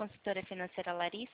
consultora financeira Larissa.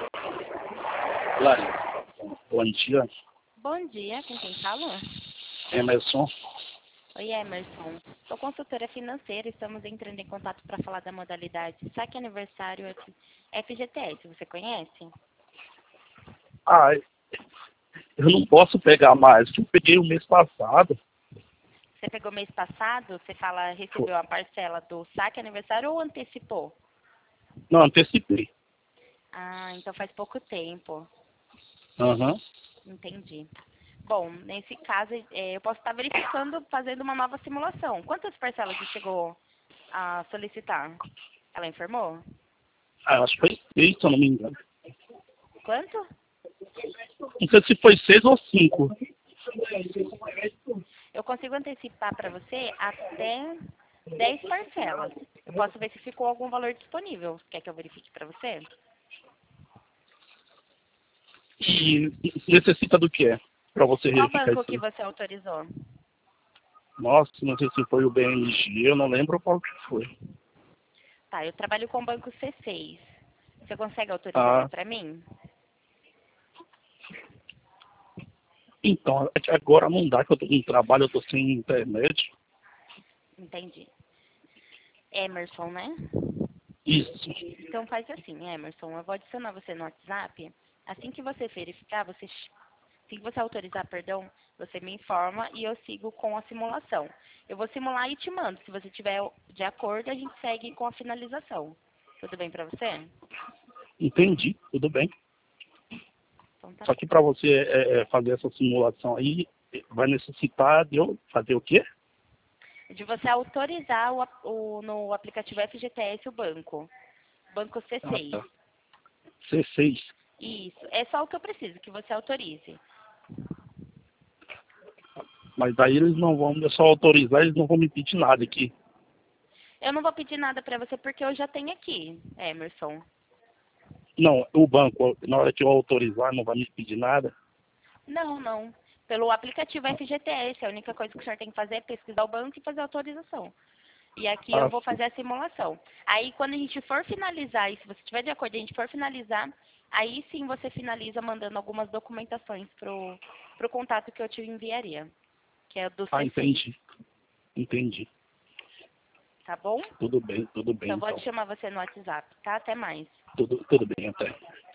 Larissa, bom dia. Bom dia, com quem fala? Emerson. Oi, Emerson. Sou consultora financeira, estamos entrando em contato para falar da modalidade Saque Aniversário FGTS. Você conhece? Ah, eu não posso pegar mais, eu peguei o mês passado. Você pegou mês passado? Você fala, recebeu a parcela do Saque Aniversário ou antecipou? Não, antecipei. Ah, então faz pouco tempo. Aham. Entendi. Bom, nesse caso, eu posso estar verificando, fazendo uma nova simulação. Quantas parcelas você chegou a solicitar? Ela informou? Ah, acho que foi 6, se eu não me engano. Quanto? Não sei se foi 6 ou 5. Eu consigo antecipar para você até 10 parcelas. Eu posso ver se ficou algum valor disponível. Quer que eu verifique para você? E necessita do que é? Pra você Qual verificar banco isso que aí. você autorizou? Nossa, não sei se foi o BMG, eu não lembro qual que foi. Tá, eu trabalho com o banco C6. Você consegue autorizar ele Ah, para mim? então, é que agora não dá, que eu tô no trabalho, eu tô sem internet. Entendi. Emerson, né? Isso. Então faz assim, Emerson, eu vou adicionar você no WhatsApp. Assim que você verificar, assim que você autorizar, perdão, você me informa e eu sigo com a simulação. Eu vou simular e te mando. Se você tiver de acordo, a gente segue com a finalização. Tudo bem pra você? Entendi, tudo bem. Então tá Só bom. que para você fazer essa simulação aí, vai necessitar de eu fazer o quê? De você autorizar no aplicativo FGTS o banco. Banco Ah, C6. tá. C6. Isso. É só o que eu preciso, que você autorize. Mas daí eles não vão, eu só autorizar, eles não vão me pedir nada aqui. Eu não vou pedir nada pra você porque eu já tenho aqui, Emerson. Não, o banco, na hora que eu autorizar, não vai me pedir nada. Não, não. Pelo aplicativo FGTS, a única coisa que o senhor tem que fazer é pesquisar o banco e fazer a autorização. E aqui eu Ah, vou fazer a simulação. Aí quando a gente for finalizar, e se você estiver de acordo e a gente for finalizar, aí sim você finaliza mandando algumas documentações pro contato que eu te enviaria, que é do C6, entendi. Entendi. tá bom? Tudo bem Então eu vou então. te chamar você no WhatsApp, tá? Até mais. Tudo bem até.